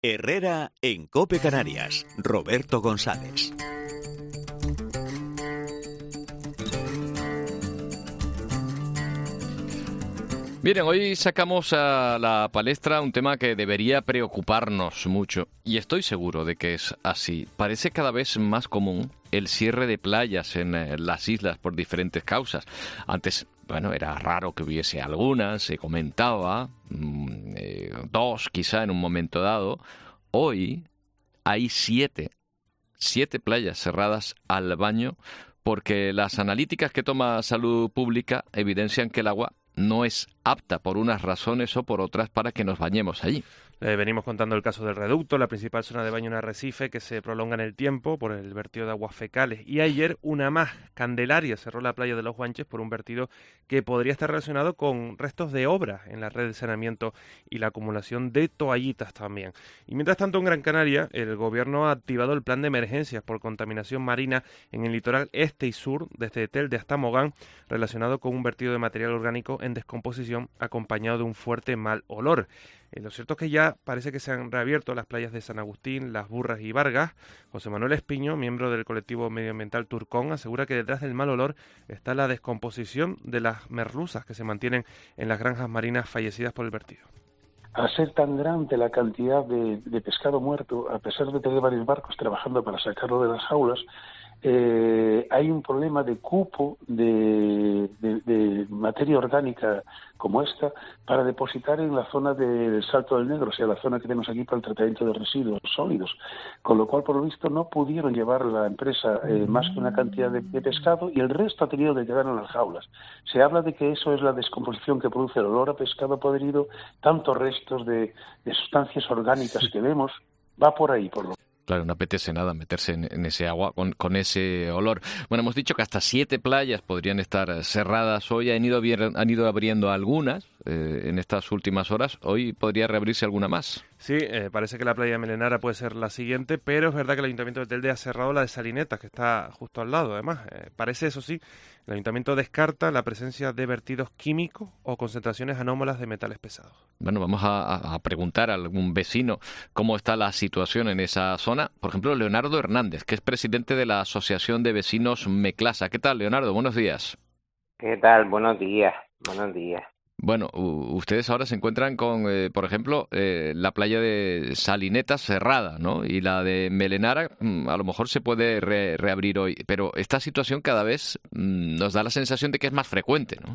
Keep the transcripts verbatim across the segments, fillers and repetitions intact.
Herrera en COPE Canarias. Roberto González. Miren, hoy sacamos a la palestra un tema que debería preocuparnos mucho, y estoy seguro de que es así. Parece cada vez más común el cierre de playas en eh, las islas por diferentes causas. Antes, bueno, era raro que hubiese algunas, se comentaba, mmm, eh, dos quizá en un momento dado. Hoy hay siete, siete playas cerradas al baño porque las analíticas que toma Salud Pública evidencian que el agua no es apta por unas razones o por otras para que nos bañemos allí. Eh, venimos contando el caso del Reducto, la principal zona de baño en Arrecife, que se prolonga en el tiempo por el vertido de aguas fecales. Y ayer una más, Candelaria, cerró la playa de Los Guanches por un vertido que podría estar relacionado con restos de obras en la red de saneamiento y la acumulación de toallitas también. Y mientras tanto en Gran Canaria, el gobierno ha activado el plan de emergencias por contaminación marina en el litoral este y sur, desde Telde hasta Mogán, relacionado con un vertido de material orgánico en descomposición acompañado de un fuerte mal olor. Eh, lo cierto es que ya parece que se han reabierto las playas de San Agustín, Las Burras y Vargas. José Manuel Espiño, miembro del colectivo medioambiental Turcón, asegura que detrás del mal olor está la descomposición de las merluzas que se mantienen en las granjas marinas fallecidas por el vertido. Al ser tan grande la cantidad de, de pescado muerto, a pesar de tener varios barcos trabajando para sacarlo de las jaulas, eh, hay un problema de cupo de, de, de materia orgánica como esta para depositar en la zona del Salto del Negro, o sea, la zona que tenemos aquí para el tratamiento de residuos sólidos, con lo cual, por lo visto, no pudieron llevar la empresa eh, más que una cantidad de, de pescado y el resto ha tenido que quedar en las jaulas. Se habla de que eso es la descomposición que produce el olor a pescado podrido, tantos restos de, de sustancias orgánicas que vemos, va por ahí, por lo Claro, no apetece nada meterse en, en ese agua con, con ese olor. Bueno, hemos dicho que hasta siete playas podrían estar cerradas hoy. Han ido, han ido abriendo algunas eh, en estas últimas horas. Hoy podría reabrirse alguna más. Sí, eh, parece que la playa de Melenara puede ser la siguiente, pero es verdad que el Ayuntamiento de Telde ha cerrado la de Salinetas, que está justo al lado. Además, eh, parece, eso sí, el Ayuntamiento descarta la presencia de vertidos químicos o concentraciones anómalas de metales pesados. Bueno, vamos a, a preguntar a algún vecino cómo está la situación en esa zona. Por ejemplo, Leonardo Hernández, que es presidente de la Asociación de Vecinos Meclasa. ¿Qué tal, Leonardo? Buenos días. ¿Qué tal? Buenos días. Buenos días. Bueno, ustedes ahora se encuentran con, eh, por ejemplo, eh, la playa de Salinetas cerrada, ¿no? Y la de Melenara mmm, a lo mejor se puede re reabrir hoy. Pero esta situación cada vez mmm, nos da la sensación de que es más frecuente, ¿no?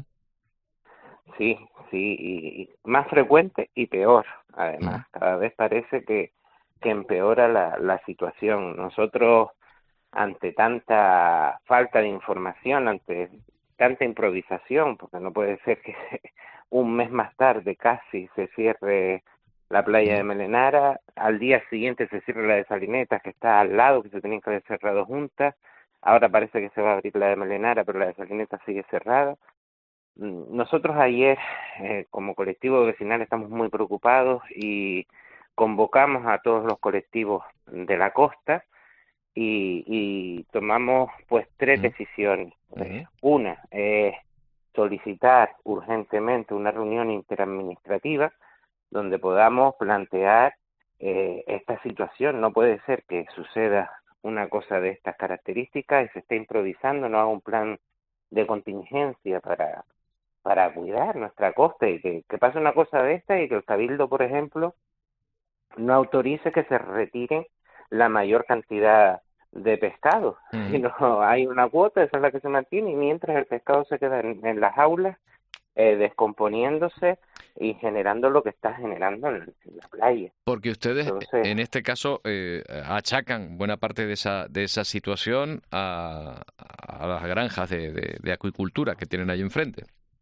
Sí, sí, y, y más frecuente y peor, además. ¿Mm? Cada vez parece que, que empeora la, la situación. Nosotros, ante tanta falta de información, ante tanta improvisación, porque no puede ser que un mes más tarde casi se cierre la playa de Melenara, al día siguiente se cierre la de Salinetas, que está al lado, que se tenían que haber cerrado juntas, ahora parece que se va a abrir la de Melenara, pero la de Salinetas sigue cerrada. Nosotros ayer, eh, como colectivo vecinal, estamos muy preocupados y convocamos a todos los colectivos de la costa y, y tomamos pues tres decisiones. Uh-huh. Una es eh, solicitar urgentemente una reunión interadministrativa donde podamos plantear eh, esta situación. No puede ser que suceda una cosa de estas características y se esté improvisando, no haga un plan de contingencia para, para cuidar nuestra costa y que, que pase una cosa de esta y que el Cabildo, por ejemplo, no autorice que se retire la mayor cantidad de pescado, uh-huh. sino hay una cuota, esa es la que se mantiene, y mientras el pescado se queda en, en las jaulas, eh, descomponiéndose y generando lo que está generando en, en la playa. Porque ustedes, Entonces, en este caso, eh, achacan buena parte de esa de esa situación a, a las granjas de, de, de acuicultura que tienen ahí enfrente.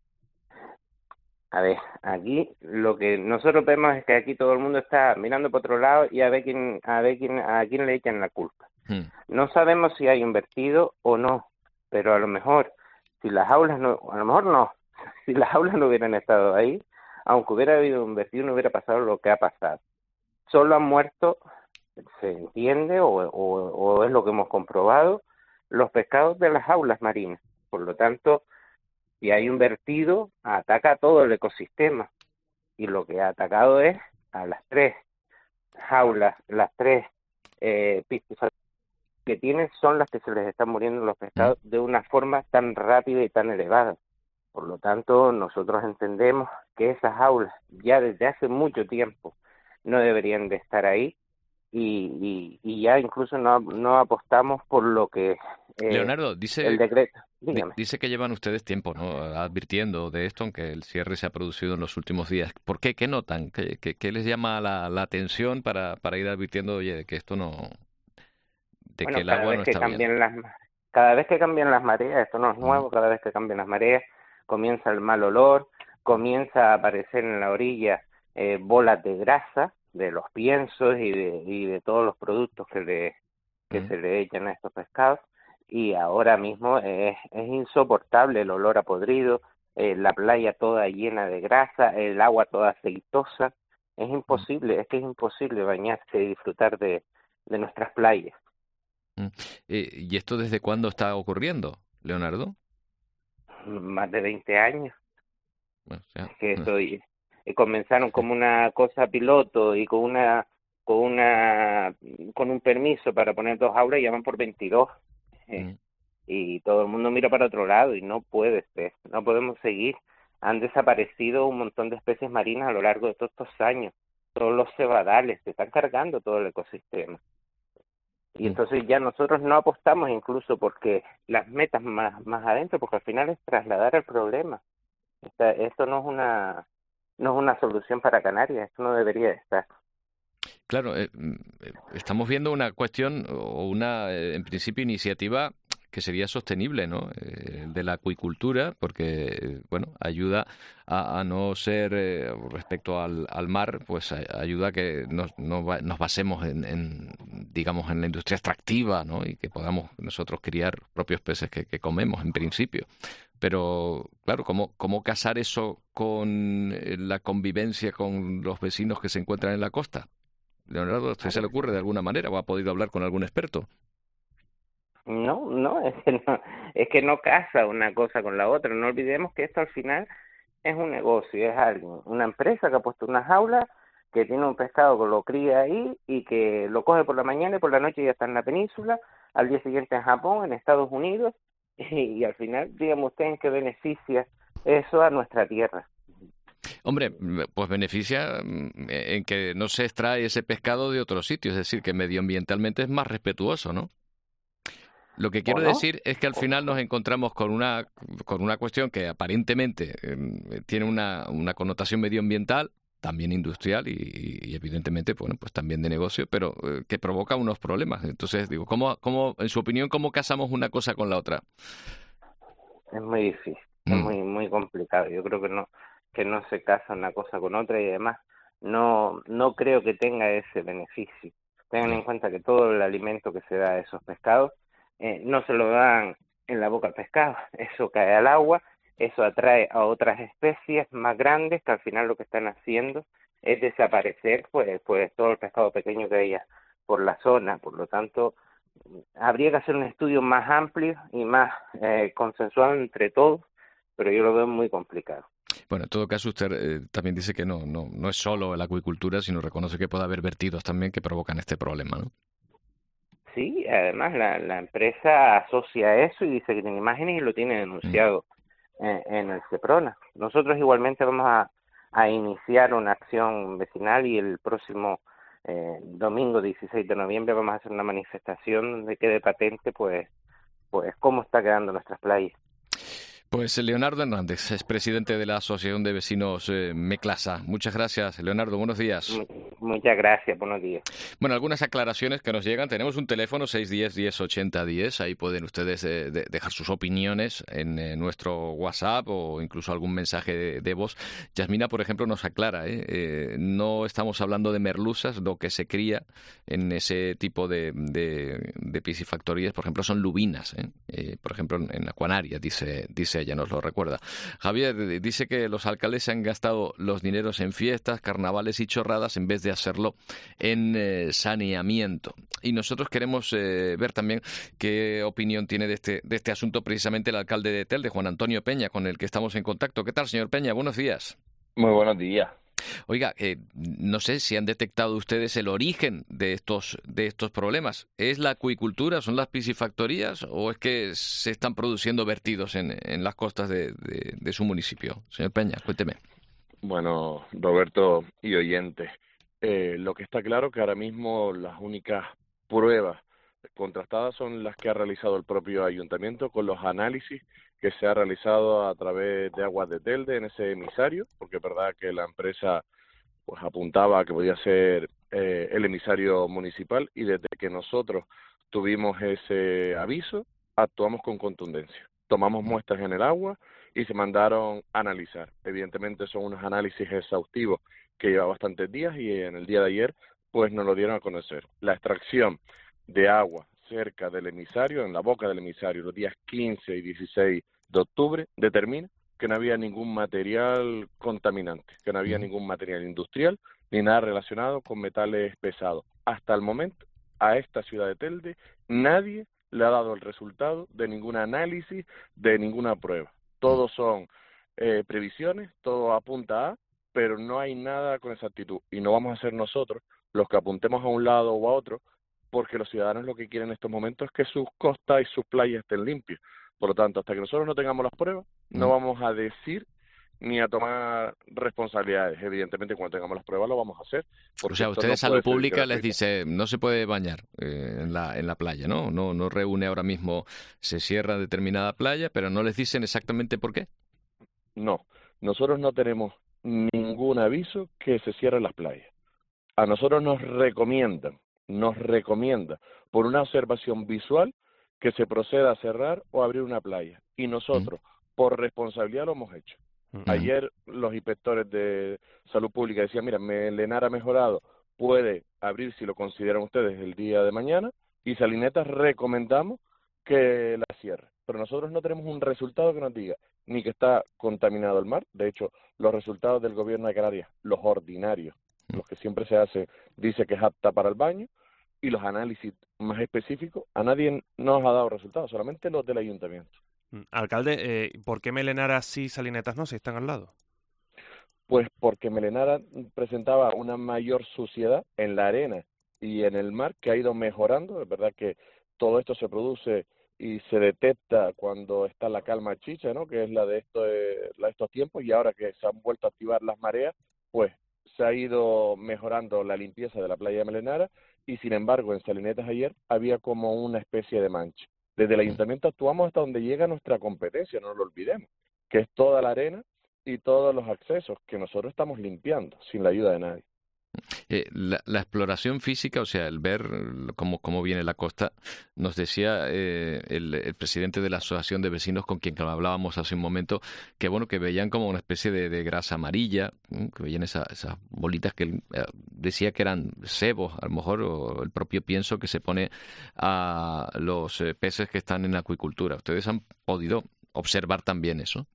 A ver, aquí lo que nosotros vemos es que aquí todo el mundo está mirando por otro lado y a ver quién, a ver quién, a quién le echan la culpa. Hmm. No sabemos si hay un vertido o no, pero a lo mejor, si las aulas no, a lo mejor no, si las aulas no hubieran estado ahí, aunque hubiera habido un vertido, no hubiera pasado lo que ha pasado. Solo han muerto, se entiende, o, o, o es lo que hemos comprobado, los pescados de las aulas marinas. Por lo tanto, si hay un vertido, ataca a todo el ecosistema. Y lo que ha atacado es a las tres jaulas, las tres eh, piscifactorias que tienen son las que se les están muriendo los pescados de una forma tan rápida y tan elevada. Por lo tanto, nosotros entendemos que esas jaulas ya desde hace mucho tiempo no deberían de estar ahí y, y, y ya incluso no, no apostamos por lo que eh, Leonardo, dice, el decreto. Dígame. Dice que llevan ustedes tiempo, ¿no?, advirtiendo de esto, aunque el cierre se ha producido en los últimos días. ¿Por qué? ¿Qué notan? ¿Qué, qué, qué les llama la, la atención para, para ir advirtiendo, oye, de que esto no... de bueno, que el cada agua vez no que está cambian bien? las Cada vez que cambian las mareas, esto no es nuevo, Mm. cada vez que cambian las mareas comienza el mal olor, comienza a aparecer en la orilla eh, bolas de grasa de los piensos y de, y de todos los productos que, le, que Mm. se le echan a estos pescados, y ahora mismo es, es insoportable el olor a podrido, eh, la playa toda llena de grasa, el agua toda aceitosa. Es imposible, es que es imposible bañarse y disfrutar de, de nuestras playas. Mm. Eh, ¿Y esto desde cuándo está ocurriendo, Leonardo? Más de veinte años. Bueno, o sea, Es que estoy, eh, comenzaron como una cosa piloto y con una con una con un permiso para poner dos jaulas y ya van por veintidós. Eh, mm. y todo el mundo mira para otro lado y no puede ser, no podemos seguir. Han desaparecido un montón de especies marinas a lo largo de todos estos años. Todos los cebadales, se están cargando todo el ecosistema. Y entonces ya nosotros no apostamos incluso porque las metas más, más adentro, porque al final es trasladar el problema. Esta, esto no es una no es una solución para Canarias, esto no debería de estar. Claro, eh, estamos viendo una cuestión o una, eh, en principio, iniciativa que sería sostenible, ¿no? Eh, de la acuicultura, porque, eh, bueno, ayuda a, a no ser, eh, respecto al, al mar, pues a, ayuda a que nos, no, nos basemos en, en, digamos, en la industria extractiva, ¿no? Y que podamos nosotros criar propios peces que, que comemos, en principio. Pero, claro, ¿cómo, cómo casar eso con la convivencia con los vecinos que se encuentran en la costa? Leonardo, ¿a usted se le ocurre de alguna manera o ha podido hablar con algún experto? No, no, es que no, es que no casa una cosa con la otra. No olvidemos que esto al final es un negocio, es alguien, una empresa que ha puesto una jaula, que tiene un pescado que lo cría ahí y que lo coge por la mañana y por la noche ya está en la península, al día siguiente en Japón, en Estados Unidos, y, y al final, dígame usted en qué beneficia eso a nuestra tierra. Hombre, pues beneficia en que no se extrae ese pescado de otro sitio, es decir, que medioambientalmente es más respetuoso, ¿no? Lo que quiero ¿O no? decir es que al final nos encontramos con una con una cuestión que aparentemente eh, tiene una, una connotación medioambiental, también industrial y, y evidentemente, bueno, pues también de negocio, pero eh, que provoca unos problemas. Entonces, digo, ¿cómo, cómo, en su opinión, cómo casamos una cosa con la otra? Es muy difícil, Mm. es muy muy complicado. Yo creo que no que no se casa una cosa con otra y además no no creo que tenga ese beneficio. Tengan en cuenta que todo el alimento que se da a esos pescados eh, no se lo dan en la boca al pescado, eso cae al agua, eso atrae a otras especies más grandes que al final lo que están haciendo es desaparecer pues pues todo el pescado pequeño que haya por la zona. Por lo tanto, habría que hacer un estudio más amplio y más eh, consensuado entre todos, pero yo lo veo muy complicado. Bueno, en todo caso, usted eh, también dice que no, no, no es solo la acuicultura, sino reconoce que puede haber vertidos también que provocan este problema, ¿no? Sí, además la, la empresa asocia eso y dice que tiene imágenes y lo tiene denunciado mm. en, en el CEPRONA. Nosotros igualmente vamos a, a iniciar una acción vecinal y el próximo eh, domingo dieciséis de noviembre vamos a hacer una manifestación donde quede patente pues, pues cómo está quedando nuestras playas. Pues Leonardo Hernández, es presidente de la Asociación de Vecinos eh, Meclasa. Muchas gracias, Leonardo. Buenos días. Muchas gracias. Buenos días. Bueno, algunas aclaraciones que nos llegan. Tenemos un teléfono seis uno cero, diez ochenta diez. Ahí pueden ustedes eh, de, dejar sus opiniones en eh, nuestro WhatsApp o incluso algún mensaje de, de voz. Yasmina, por ejemplo, nos aclara, ¿eh? Eh, no estamos hablando de merluzas. Lo que se cría en ese tipo de, de, de piscifactorías, por ejemplo, son lubinas. ¿eh? Eh, por ejemplo, en Acuanaria, dice, dice ella, nos lo recuerda. Javier dice que los alcaldes se han gastado los dineros en fiestas, carnavales y chorradas en vez de hacerlo en eh, saneamiento. Y nosotros queremos eh, ver también qué opinión tiene de este, de este asunto precisamente el alcalde de Telde, Juan Antonio Peña, con el que estamos en contacto. ¿Qué tal, señor Peña? Buenos días. Muy buenos días. Oiga, eh, no sé si han detectado ustedes el origen de estos de estos problemas. ¿Es la acuicultura, son las piscifactorías o es que se están produciendo vertidos en, en las costas de, de, de su municipio? Señor Peña, cuénteme. Bueno, Roberto y oyentes, eh, lo que está claro que ahora mismo las únicas pruebas contrastadas son las que ha realizado el propio ayuntamiento con los análisis que se ha realizado a través de Aguas de Telde en ese emisario, porque es verdad que la empresa pues apuntaba a que podía ser eh, el emisario municipal, y desde que nosotros tuvimos ese aviso actuamos con contundencia. Tomamos muestras en el agua y se mandaron a analizar. Evidentemente son unos análisis exhaustivos que lleva bastantes días, y en el día de ayer pues nos lo dieron a conocer. La extracción de agua cerca del emisario, en la boca del emisario, los días quince y dieciséis de octubre, determina que no había ningún material contaminante, que no había ningún material industrial ni nada relacionado con metales pesados. Hasta el momento, a esta ciudad de Telde, nadie le ha dado el resultado de ningún análisis, de ninguna prueba. Todos son eh, previsiones, todo apunta a, pero no hay nada con exactitud. Y no vamos a ser nosotros los que apuntemos a un lado o a otro, porque los ciudadanos lo que quieren en estos momentos es que sus costas y sus playas estén limpias. Por lo tanto, hasta que nosotros no tengamos las pruebas, no vamos a decir ni a tomar responsabilidades. Evidentemente, cuando tengamos las pruebas lo vamos a hacer. O sea, ustedes, no Salud Pública, les dice, no se puede bañar eh, en la en la playa, ¿no? ¿no? No reúne ahora mismo, se cierra determinada playa, pero no les dicen exactamente por qué. No, nosotros no tenemos ningún aviso que se cierren las playas. A nosotros nos recomiendan, nos recomienda por una observación visual que se proceda a cerrar o abrir una playa. Y nosotros, mm. por responsabilidad, lo hemos hecho. Mm. Ayer los inspectores de Salud Pública decían, mira, Melenar ha mejorado, puede abrir si lo consideran ustedes el día de mañana, y Salinetas recomendamos que la cierre. Pero nosotros no tenemos un resultado que nos diga ni que está contaminado el mar. De hecho, los resultados del gobierno de Canarias, los ordinarios, mm. los que siempre se hacen, dice que es apta para el baño, y los análisis más específicos, a nadie nos ha dado resultados, solamente los del ayuntamiento. Alcalde, eh, ¿por qué Melenara sí y Salinetas no, si están al lado? Pues porque Melenara presentaba una mayor suciedad en la arena y en el mar, que ha ido mejorando. Es verdad que todo esto se produce y se detecta cuando está la calma chicha, ¿no?, que es la de, esto, de, la de estos tiempos, y ahora que se han vuelto a activar las mareas, pues se ha ido mejorando la limpieza de la playa de Melenara, y sin embargo en Salinetas ayer había como una especie de mancha. Desde el ayuntamiento actuamos hasta donde llega nuestra competencia, no lo olvidemos, que es toda la arena y todos los accesos que nosotros estamos limpiando sin la ayuda de nadie. Eh, la, la exploración física, o sea, el ver cómo, cómo viene la costa, nos decía eh, el, el presidente de la Asociación de Vecinos con quien hablábamos hace un momento, que bueno, que veían como una especie de, de grasa amarilla, que veían esa, esas bolitas que él eh, decía que eran sebos, a lo mejor, o el propio pienso que se pone a los eh, peces que están en la acuicultura. ¿Ustedes han podido observar también eso?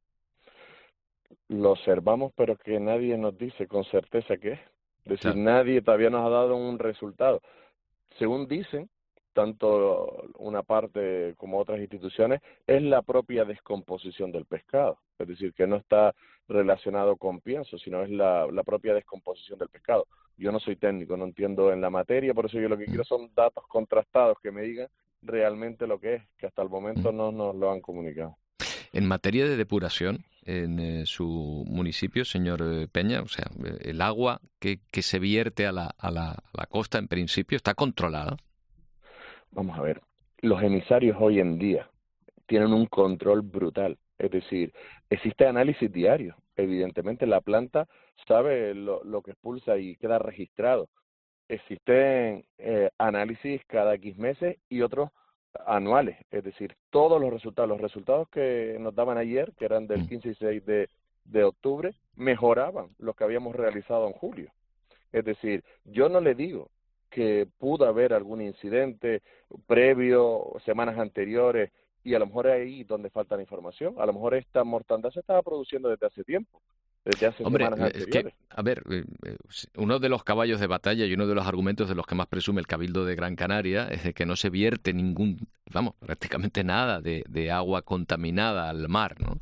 Lo observamos, pero que nadie nos dice con certeza qué es. Es decir, claro, nadie todavía nos ha dado un resultado. Según dicen, tanto una parte como otras instituciones, es la propia descomposición del pescado. Es decir, que no está relacionado con pienso, sino es la, la propia descomposición del pescado. Yo no soy técnico, no entiendo en la materia, por eso yo lo que quiero son datos contrastados que me digan realmente lo que es, que hasta el momento no nos lo han comunicado. En materia de depuración, en eh, su municipio, señor Peña, o sea, el agua que, que se vierte a la, a, la, a la costa, en principio, ¿está controlada? Vamos a ver, los emisarios hoy en día tienen un control brutal. Es decir, existe análisis diario. Evidentemente, la planta sabe lo, lo que expulsa y queda registrado. Existen eh, análisis cada X meses y otros anuales, es decir, todos los resultados, los resultados que nos daban ayer, que eran del quince y seis de, de octubre, mejoraban los que habíamos realizado en julio. Es decir, yo no le digo que pudo haber algún incidente previo, semanas anteriores, y a lo mejor es ahí donde falta la información. A lo mejor esta mortandad se estaba produciendo desde hace tiempo. Desde hace Hombre, semanas es anteriores. que, a ver, uno de los caballos de batalla y uno de los argumentos de los que más presume el Cabildo de Gran Canaria es de que no se vierte ningún, vamos, prácticamente nada de, de agua contaminada al mar, ¿no?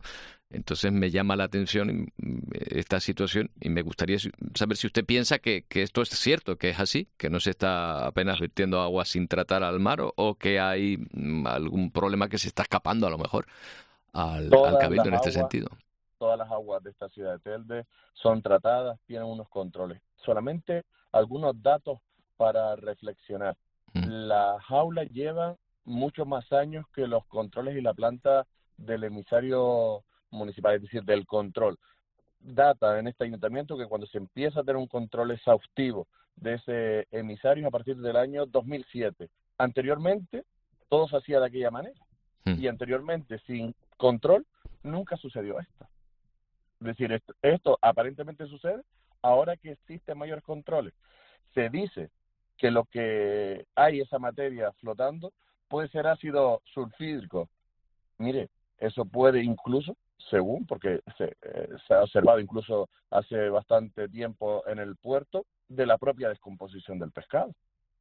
Entonces me llama la atención esta situación y me gustaría saber si usted piensa que, que esto es cierto, que es así, que no se está apenas vertiendo agua sin tratar al mar, o, o que hay algún problema que se está escapando a lo mejor al, al Cabildo en este aguas, sentido. Todas las aguas de esta ciudad de Telde son tratadas, tienen unos controles. Solamente algunos datos para reflexionar. Mm. Las jaulas llevan muchos más años que los controles y la planta del emisario municipal, es decir, del control. Data en este ayuntamiento que cuando se empieza a tener un control exhaustivo de ese emisario es a partir del año dos mil siete. Anteriormente, todo se hacía de aquella manera. Mm. Y anteriormente, sin control, nunca sucedió esto. Es decir, esto, esto aparentemente sucede ahora que existen mayores controles. Se dice que lo que hay, esa materia flotando, puede ser ácido sulfídrico. Mire, eso puede incluso, según, porque se, eh, se ha observado incluso hace bastante tiempo en el puerto, de la propia descomposición del pescado.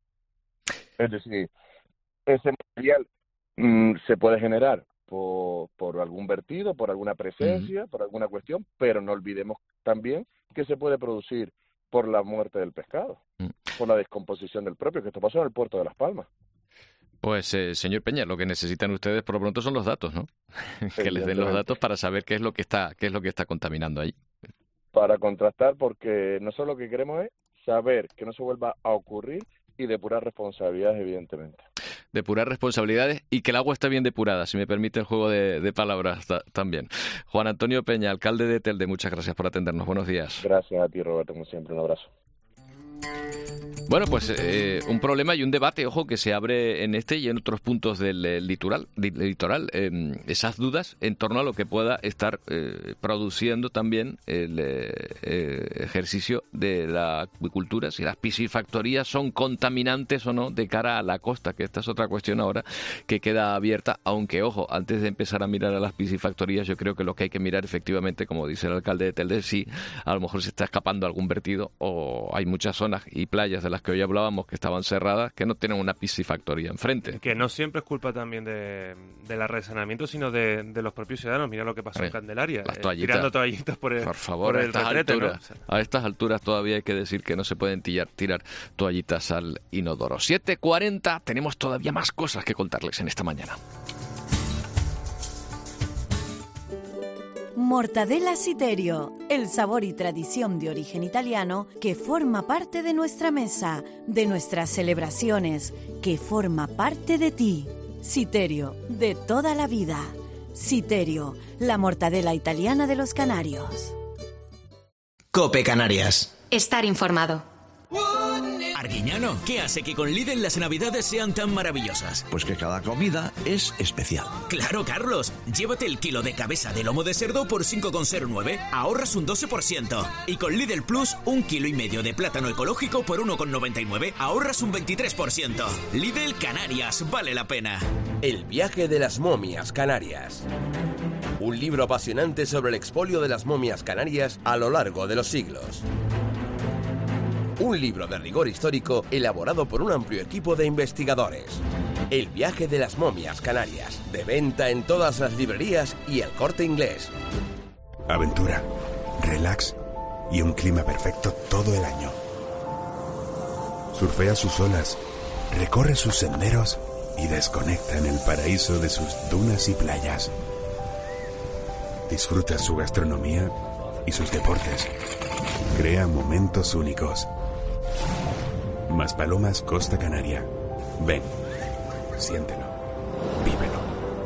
Es decir, ese material mmm, se puede generar por, por algún vertido, por alguna presencia, uh-huh. por alguna cuestión, pero no olvidemos también que se puede producir por la muerte del pescado, uh-huh. por la descomposición del propio, que esto pasó en el puerto de Las Palmas. Pues, eh, señor Peña, lo que necesitan ustedes por lo pronto son los datos, ¿no? Que les den los datos para saber qué es lo que está, qué es lo que está contaminando ahí. Para contrastar, porque nosotros lo que queremos es saber que no se vuelva a ocurrir y depurar responsabilidades, evidentemente. Depurar responsabilidades y que el agua esté bien depurada, si me permite el juego de, de palabras ta, también. Juan Antonio Peña, alcalde de Telde, muchas gracias por atendernos. Buenos días. Gracias a ti, Roberto, como siempre. Un abrazo. Bueno, pues eh, un problema y un debate, ojo, que se abre en este y en otros puntos del eh, litoral, litoral eh, esas dudas en torno a lo que pueda estar eh, produciendo también el eh, eh, ejercicio de la acuicultura, si las piscifactorías son contaminantes o no de cara a la costa, que esta es otra cuestión ahora que queda abierta, aunque, ojo, antes de empezar a mirar a las piscifactorías, yo creo que lo que hay que mirar efectivamente, como dice el alcalde de Telde, si a lo mejor se está escapando algún vertido o hay muchas zonas y playas de las que hoy hablábamos que estaban cerradas, que no tienen una piscifactoría enfrente. Que no siempre es culpa también de, de la red de saneamiento, sino de, de los propios ciudadanos. Mira lo que pasó en Candelaria, las toallitas, eh, tirando toallitas por el, por favor, por el a estas retrete, alturas, ¿no? O sea, a estas alturas todavía hay que decir que no se pueden tirar, tirar toallitas al inodoro. siete cuarenta, tenemos todavía más cosas que contarles en esta mañana. Mortadela Siterio, el sabor y tradición de origen italiano que forma parte de nuestra mesa, de nuestras celebraciones, que forma parte de ti. Siterio, de toda la vida. Siterio, la mortadela italiana de los Canarios. COPE Canarias. Estar informado. Arguiñano, ¿qué hace que con Lidl las navidades sean tan maravillosas? Pues que cada comida es especial. Claro, Carlos. Llévate el kilo de cabeza de lomo de cerdo por cinco con cero nueve, ahorras un doce por ciento. Y con Lidl Plus, un kilo y medio de plátano ecológico por uno con noventa y nueve, ahorras un veintitrés por ciento. Lidl Canarias, vale la pena. El viaje de las momias canarias. Un libro apasionante sobre el expolio de las momias canarias a lo largo de los siglos. Un libro de rigor histórico elaborado por un amplio equipo de investigadores. El viaje de las momias canarias. De venta en todas las librerías y El Corte Inglés. Aventura, relax y un clima perfecto todo el año. Surfea sus olas, recorre sus senderos y desconecta en el paraíso de sus dunas y playas. Disfruta su gastronomía y sus deportes. Crea momentos únicos. Maspalomas Costa Canaria. Ven, siéntelo, vívelo.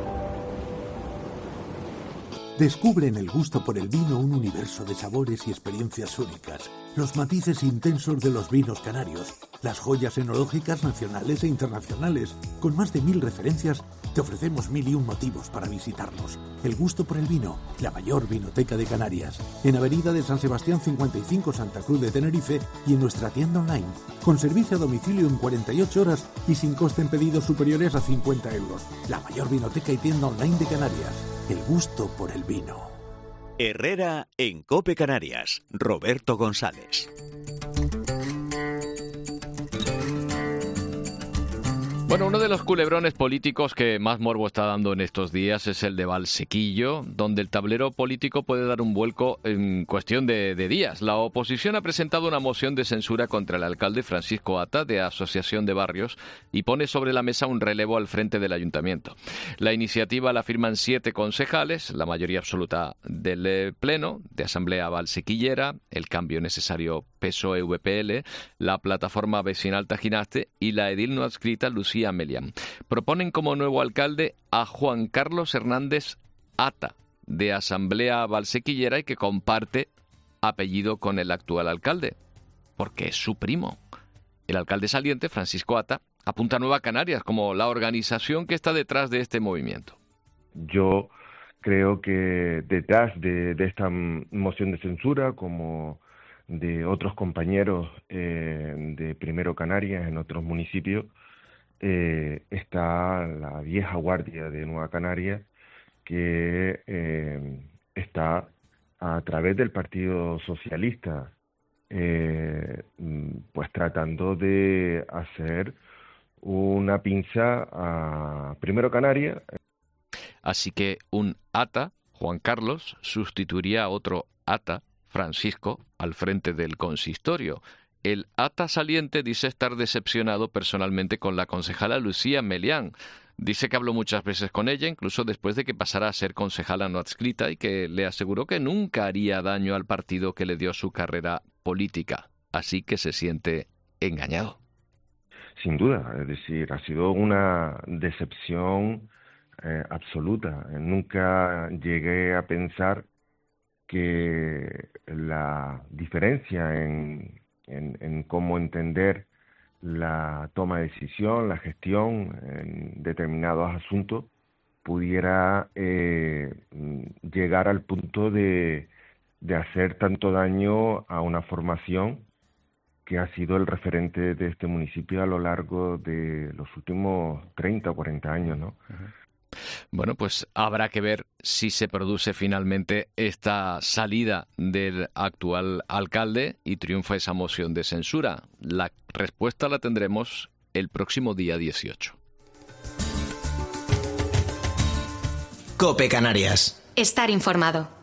Descubre en el gusto por el vino un universo de sabores y experiencias únicas. Los matices intensos de los vinos canarios. Las joyas enológicas nacionales e internacionales. Con más de mil referencias, te ofrecemos mil y un motivos para visitarnos. El gusto por el vino, la mayor vinoteca de Canarias. En Avenida de San Sebastián cincuenta y cinco, Santa Cruz de Tenerife, y en nuestra tienda online. Con servicio a domicilio en cuarenta y ocho horas y sin coste en pedidos superiores a cincuenta euros. La mayor vinoteca y tienda online de Canarias. El gusto por el vino. Herrera en COPE Canarias. Roberto González. Bueno, uno de los culebrones políticos que más morbo está dando en estos días es el de Valsequillo, donde el tablero político puede dar un vuelco en cuestión de, de días. La oposición ha presentado una moción de censura contra el alcalde Francisco Ata, de Asociación de Barrios, y pone sobre la mesa un relevo al frente del ayuntamiento. La iniciativa la firman siete concejales, la mayoría absoluta del eh, Pleno, de Asamblea Valsequillera, el Cambio Necesario P S O E-V P L, la Plataforma Vecinal Tajinaste y la edil no adscrita Lucía Melián. Proponen como nuevo alcalde a Juan Carlos Hernández Ata, de Asamblea Valsequillera, y que comparte apellido con el actual alcalde, porque es su primo. El alcalde saliente, Francisco Ata, apunta a Nueva Canarias como la organización que está detrás de este movimiento. Yo creo que detrás de, de esta moción de censura, como de otros compañeros eh, de Primero Canarias en otros municipios, eh, está la vieja guardia de Nueva Canarias, que eh, está a través del Partido Socialista eh, pues tratando de hacer una pinza a Primero Canarias. Así que un Ata, Juan Carlos, sustituiría a otro Ata, Francisco, al frente del consistorio. El Ata saliente dice estar decepcionado personalmente con la concejala Lucía Melián. Dice que habló muchas veces con ella, incluso después de que pasara a ser concejala no adscrita, y que le aseguró que nunca haría daño al partido que le dio su carrera política. Así que se siente engañado. Sin duda, es decir, ha sido una decepción eh, absoluta. Nunca llegué a pensar que la diferencia en, en, en cómo entender la toma de decisión, la gestión en determinados asuntos, pudiera eh, llegar al punto de, de hacer tanto daño a una formación que ha sido el referente de este municipio a lo largo de los últimos treinta o cuarenta años, ¿no? Uh-huh. Bueno, pues habrá que ver si se produce finalmente esta salida del actual alcalde y triunfa esa moción de censura. La respuesta la tendremos el próximo día dieciocho. COPE Canarias. Estar informado.